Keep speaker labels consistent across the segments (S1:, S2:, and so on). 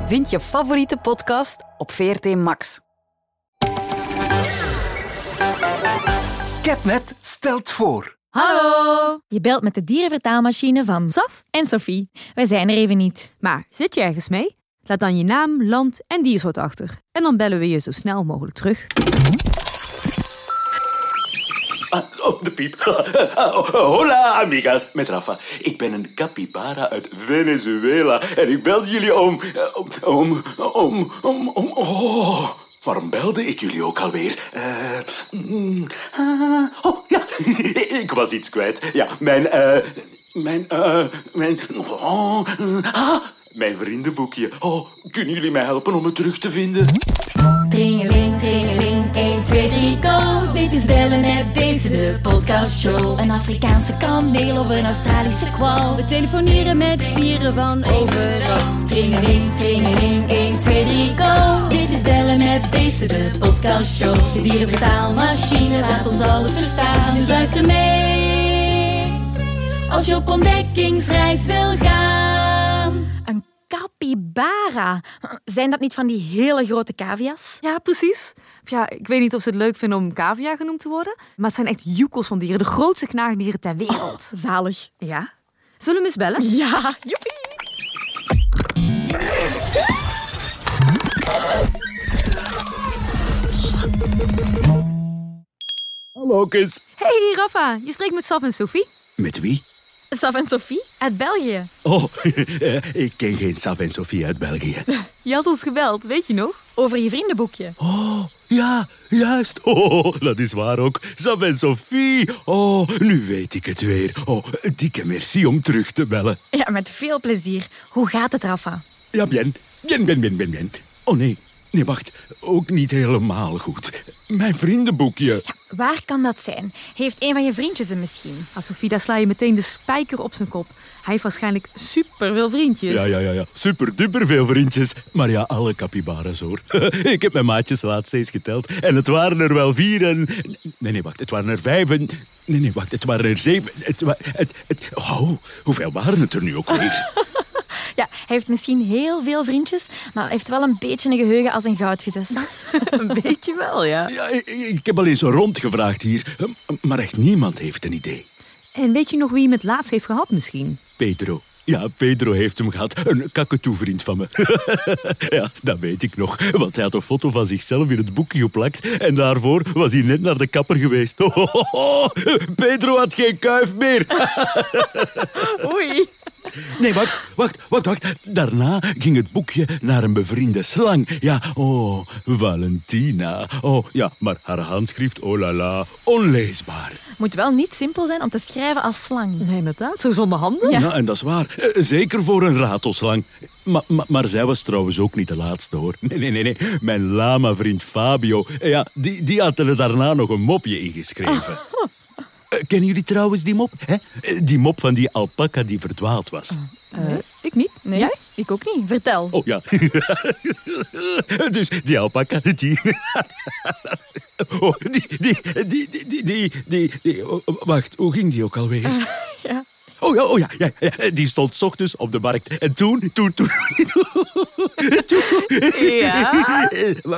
S1: Vind je favoriete podcast op VRT Max.
S2: Catnet stelt voor.
S3: Hallo! Je belt met de dierenvertaalmachine van
S4: Saf
S3: en Sophie. Wij zijn er even niet.
S4: Maar zit je ergens mee? Laat dan je naam, land en diersoort achter. En dan bellen we je zo snel mogelijk terug.
S5: De piep. Hola, amigas. Met Rafa. Ik ben een capybara uit Venezuela. En ik belde jullie Waarom belde ik jullie ook alweer? Oh, ja. Ik was iets kwijt. Ja, mijn vriendenboekje. Oh, kunnen jullie mij helpen om het terug te vinden?
S3: Tringeling, tringeling, 1, 2, 3, go. Dit is Bellen met Beesten, de podcastshow. Een Afrikaanse kameel of een Australische kwal. We telefoneren met dieren van overal. Tringeling, tringeling, 1, 2, 3, go. Dit is Bellen met Beesten, de podcastshow. De dierenvertaalmachine laat ons alles verstaan. Dus luister mee als je op ontdekkingsreis wil gaan. Een capybara. Zijn dat niet van die hele grote cavia's?
S4: Ja, precies. Of ja, ik weet niet of ze het leuk vinden om cavia genoemd te worden. Maar het zijn echt joekels van dieren. De grootste knaagdieren ter wereld.
S3: Zalig.
S4: Ja? Zullen we eens bellen?
S3: Ja, joepie.
S5: Hallo, kus.
S4: Hey, Rafa. Je spreekt met Saf en Sophie.
S5: Met wie?
S3: Saf en Sophie uit België.
S5: Oh, ik ken geen Saf en Sophie uit België.
S4: Je had ons gebeld, weet je nog?
S3: Over je vriendenboekje.
S5: Oh, ja, juist. Oh, dat is waar ook. Saf en Sophie. Oh, nu weet ik het weer. Oh, dikke merci om terug te bellen.
S3: Ja, met veel plezier. Hoe gaat het, Rafa?
S5: Ja, bien. Bien. Oh, nee. Nee, wacht. Ook niet helemaal goed. Mijn vriendenboekje.
S3: Ja, waar kan dat zijn? Heeft een van je vriendjes hem misschien?
S4: Sophie, daar sla je meteen de spijker op zijn kop. Hij heeft waarschijnlijk superveel vriendjes.
S5: Ja. Super duper veel vriendjes. Maar ja, alle capybaras hoor. Ik heb mijn maatjes laatst eens geteld. En het waren er wel 4 en... Nee, wacht. Het waren er 5 en... Nee, wacht. Het waren er 7. Oh, hoeveel waren het er nu ook weer?
S3: Ja, hij heeft misschien heel veel vriendjes, maar hij heeft wel een beetje een geheugen als een goudvis, hè, Saf?
S4: Een beetje wel, ja.
S5: Ja, ik heb al eens rondgevraagd hier. Maar echt niemand heeft een idee.
S4: En weet je nog wie hem het laatst heeft gehad misschien?
S5: Pedro. Ja, Pedro heeft hem gehad. Een kakatoe-vriend van me. Ja, dat weet ik nog. Want hij had een foto van zichzelf in het boekje geplakt. En daarvoor was hij net naar de kapper geweest. Pedro had geen kuif meer.
S3: Oei.
S5: Nee, wacht. Daarna ging het boekje naar een bevriende slang. Ja, oh, Valentina. Oh, ja, maar haar handschrift, oh la la, onleesbaar.
S3: Moet wel niet simpel zijn om te schrijven als slang.
S4: Nee, inderdaad. Zo zonder handen.
S3: Ja.
S5: Ja, en dat is waar. Zeker voor een ratelslang. Maar zij was trouwens ook niet de laatste, hoor. Nee. Mijn lama-vriend Fabio, ja, die had er daarna nog een mopje ingeschreven. Kennen jullie trouwens die mop? Hè? Die mop van die alpaca die verdwaald was.
S4: Ik niet.
S3: Nee,
S4: Jij?
S3: ik ook niet. Vertel.
S5: Oh ja. Dus die alpaca, die... Oh, wacht, hoe ging die ook alweer?
S3: Ja.
S5: Oh ja. Die stond 's ochtends op de markt. En toen...
S4: Ja?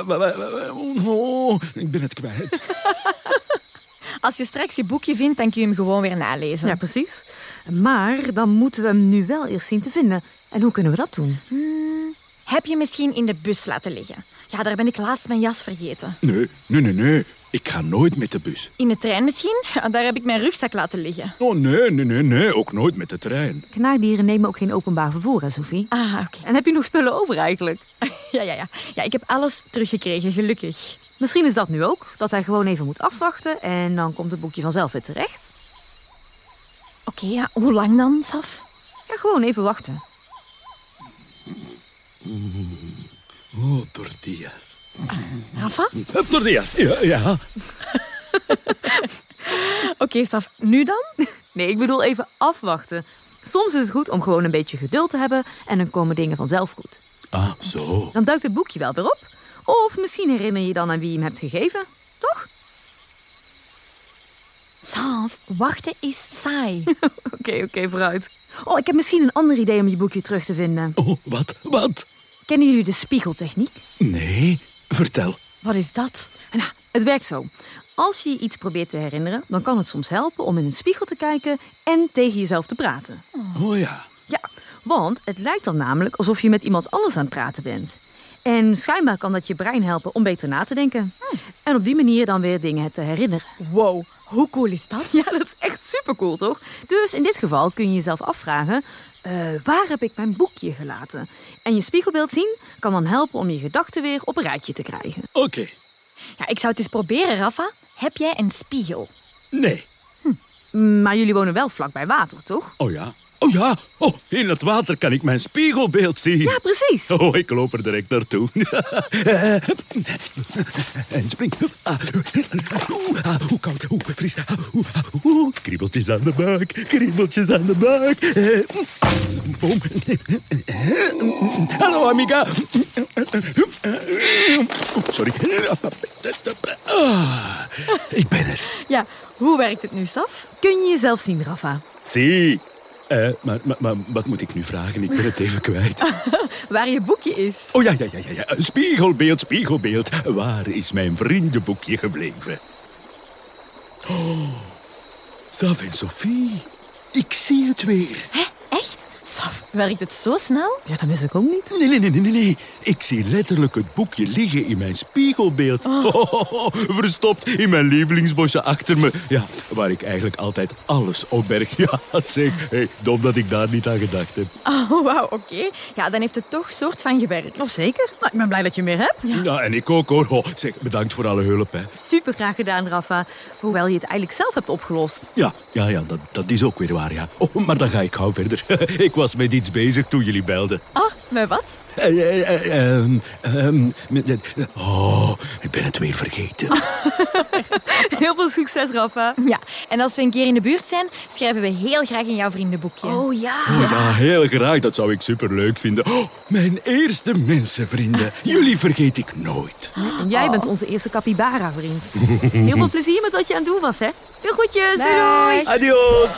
S5: Oh, ik ben het kwijt.
S3: Als je straks je boekje vindt, dan kun je hem gewoon weer nalezen.
S4: Ja, precies. Maar dan moeten we hem nu wel eerst zien te vinden. En hoe kunnen we dat doen?
S3: Heb je misschien in de bus laten liggen? Ja, daar ben ik laatst mijn jas vergeten.
S5: Nee. Ik ga nooit met de bus.
S3: In de trein misschien? Ja, daar heb ik mijn rugzak laten liggen.
S5: Oh, nee. Ook nooit met de trein.
S4: Knaagdieren nemen ook geen openbaar vervoer, hè, Sophie?
S3: Ah, oké.
S4: En heb je nog spullen over eigenlijk?
S3: Ja, ik heb alles teruggekregen, gelukkig.
S4: Misschien is dat nu ook, dat hij gewoon even moet afwachten en dan komt het boekje vanzelf weer terecht.
S3: Oké, ja, hoe lang dan, Saf?
S4: Ja, gewoon even wachten.
S5: Oh, tortilla.
S3: Rafa?
S5: Tortilla, ja.
S3: Oké, Saf, nu dan?
S4: Nee, ik bedoel even afwachten. Soms is het goed om gewoon een beetje geduld te hebben en dan komen dingen vanzelf goed.
S5: Ah, zo.
S4: Dan duikt het boekje wel weer op. Of misschien herinner je je dan aan wie je hem hebt gegeven, toch?
S3: Saf, wachten is saai.
S4: Oké, vooruit. Oh, ik heb misschien een ander idee om je boekje terug te vinden.
S5: Oh, wat?
S4: Kennen jullie de spiegeltechniek?
S5: Nee, vertel.
S4: Wat is dat? Nou, het werkt zo. Als je iets probeert te herinneren, dan kan het soms helpen om in een spiegel te kijken en tegen jezelf te praten.
S5: Oh ja.
S4: Ja, want het lijkt dan namelijk alsof je met iemand anders aan het praten bent. En schijnbaar kan dat je brein helpen om beter na te denken. En op die manier dan weer dingen te herinneren.
S2: Wow, hoe cool is dat?
S4: Ja, dat is echt supercool, toch? Dus in dit geval kun je jezelf afvragen, waar heb ik mijn boekje gelaten? En je spiegelbeeld zien kan dan helpen om je gedachten weer op een rijtje te krijgen.
S5: Oké.
S2: Ja, ik zou het eens proberen, Rafa. Heb jij een spiegel?
S5: Nee.
S4: Maar jullie wonen wel vlakbij water, toch?
S5: Oh ja. Oh ja. Oh, in het water kan ik mijn spiegelbeeld zien.
S4: Ja, precies.
S5: Oh, ik loop er direct naartoe. En spring. Hoe koud, hoe fris. Kriebeltjes aan de buik, kriebeltjes aan de buik. Boom. Hallo, amiga. Sorry. Ik ben er.
S2: Ja, hoe werkt het nu, Saf?
S4: Kun je jezelf zien, Rafa?
S5: Zie. Maar wat moet ik nu vragen? Ik ben het even kwijt.
S2: Waar je boekje is.
S5: Oh ja. Spiegelbeeld, spiegelbeeld. Waar is mijn vriendenboekje gebleven? Oh, Saf en Sophie. Ik zie het weer.
S2: Hè, echt? Saf, werkt het zo snel?
S4: Ja, dat wist ik ook niet.
S5: Nee. Ik zie letterlijk het boekje liggen in mijn spiegelbeeld. Verstopt in mijn lievelingsbosje achter me. Ja, waar ik eigenlijk altijd alles opberg. Ja, zeg. Hey, dom dat ik daar niet aan gedacht heb.
S2: Oh, wauw, oké. Ja, dan heeft het toch soort van gewerkt.
S4: Oh, zeker. Nou, ik ben blij dat je meer hebt.
S5: Ja, en ik ook hoor. Oh, zeg, bedankt voor alle hulp, hè.
S4: Super graag gedaan, Rafa. Hoewel je het eigenlijk zelf hebt opgelost.
S5: Ja, dat is ook weer waar, ja. Oh, maar dan ga ik gauw verder. Ik was met iets bezig toen jullie belden.
S2: Ah, met wat?
S5: Ik ben het weer vergeten.
S4: Heel veel succes, Rafa.
S2: Ja, en als we een keer in de buurt zijn, schrijven we heel graag in jouw vriendenboekje.
S4: Oh ja.
S5: Oh ja, heel graag. Dat zou ik superleuk vinden. Oh, mijn eerste mensenvrienden. Jullie vergeet ik nooit.
S4: En jij bent onze eerste capybara-vriend. Heel veel plezier met wat je aan het doen was, hè? Veel groetjes. Doei.
S5: Adios.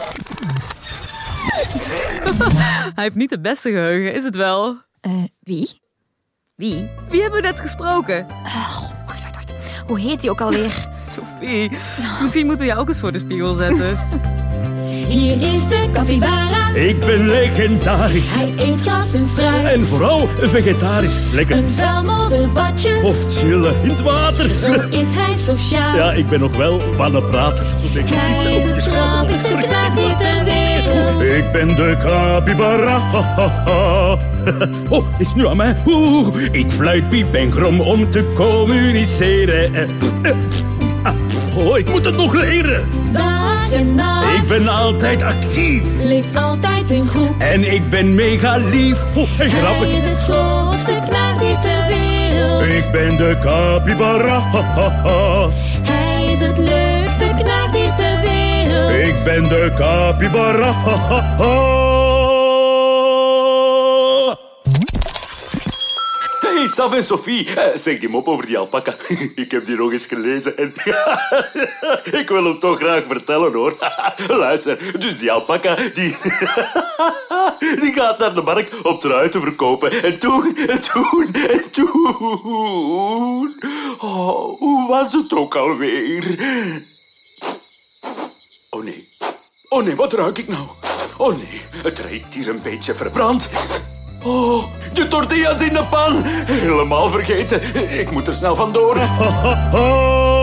S4: Hij heeft niet het beste geheugen, is het wel?
S2: Wie?
S4: Wie? Wie hebben we net gesproken?
S2: Wacht. Hoe heet die ook alweer?
S4: Sophie. Misschien moeten we jou ook eens voor de spiegel zetten.
S3: Hier is de capybara.
S5: Ik ben legendarisch.
S3: Hij eet gras en fruit.
S5: En vooral vegetarisch. Lekker.
S3: Een vuilmodderbadje.
S5: Of chillen in het water.
S3: Zo is hij sociaal.
S5: Ja, ik ben nog wel pannenprater. Zo denk ik.
S3: Hij is het grappigste knaagdier ter wereld.
S5: Ik ben de capybara. Oh, is het nu aan mij? Ik fluit, piep en grom om te communiceren. Oh, ik moet het nog leren.
S3: Dag en nacht.
S5: Ik ben altijd actief.
S3: Leeft altijd in groep.
S5: En ik ben mega lief. Oh, en
S3: Hij
S5: grappig.
S3: is het grootste knaagdier ter wereld.
S5: Ik ben de capybara.
S3: Hij is het leukste knaagdier ter wereld.
S5: Ik ben de capybara. Hey, Saf en Sophie. Zeg die mop over die alpaca. Ik heb die nog eens gelezen en ik wil hem toch graag vertellen, hoor. Luister, dus die alpaca, die gaat naar de markt om trui te verkopen. En toen... Oh, hoe was het ook alweer? Oh nee, wat ruik ik nou? Oh nee, het ruikt hier een beetje verbrand. Oh, de tortillas in de pan. Helemaal vergeten. Ik moet er snel vandoor.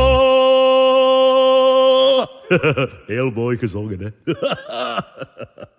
S5: Heel mooi gezongen, hè?